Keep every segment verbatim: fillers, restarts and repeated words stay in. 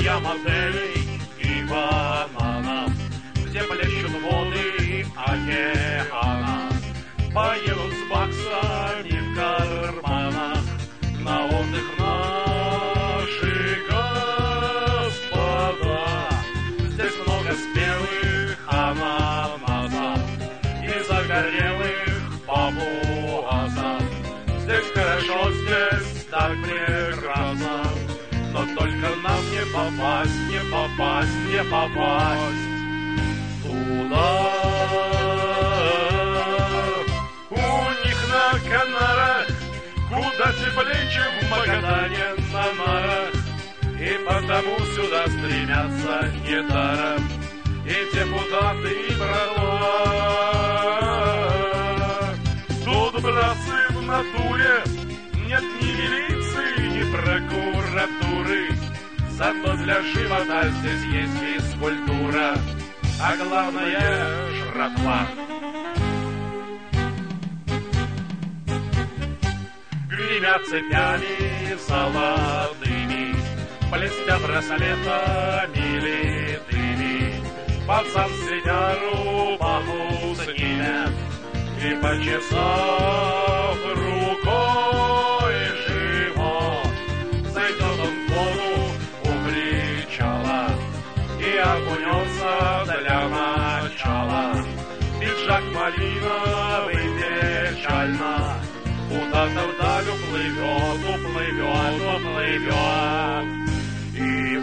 я мотелей и бананов, где плещут воды океана, поедут с баксами в карманах на отдых наши господа. Здесь много спелых ананасов и загорелых папуасов. Здесь хорошо, здесь так прекрасно, но только нам не попасть, не попасть, не попасть туда. У них на Канарах куда теплее, чем в Магадане на нарах, и потому сюда стремятся недаром и депутаты, и братва. Тут, братцы, в натуре нет ни милиции, ни прокуратуры, зато для живота здесь есть физкультура, а главное — жратва. Гремят цепями золотыми, блестя браслетами литыми, пацан сидя рубаху снимет и, почесав рукой живот, зайдет он в воду у причала и окунется для начала. Пиджак малиновый печально куда-то вдаль уплывет, уплывет, уплывет. И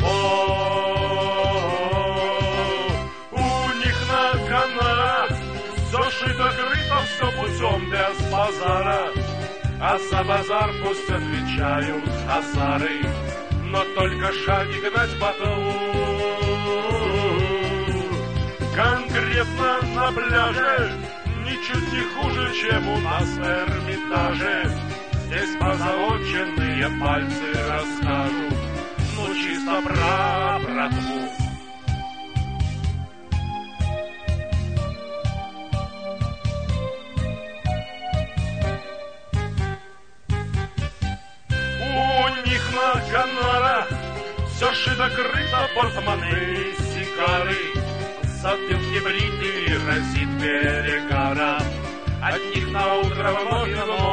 вот у них на Канарах все шито-крыто, все путем без базара, а за базар пусть отвечают хазары, но только шаги гнать батлу. Конкретно на пляже ничуть не хуже, чем у нас в Эрмитаже. Здесь позолоченные пальцы расскажут, ну чисто про братву. У них на Канарах все шито-крыто, портмоне и сигары, затылки бритые разит перегаром, от них на утро вновь и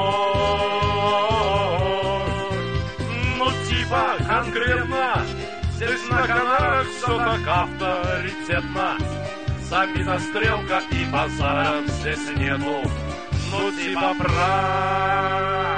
вновь. Ну типа конкретно здесь на Канарах все так авторитетно, забита стрелка и базара здесь нету, ну типа про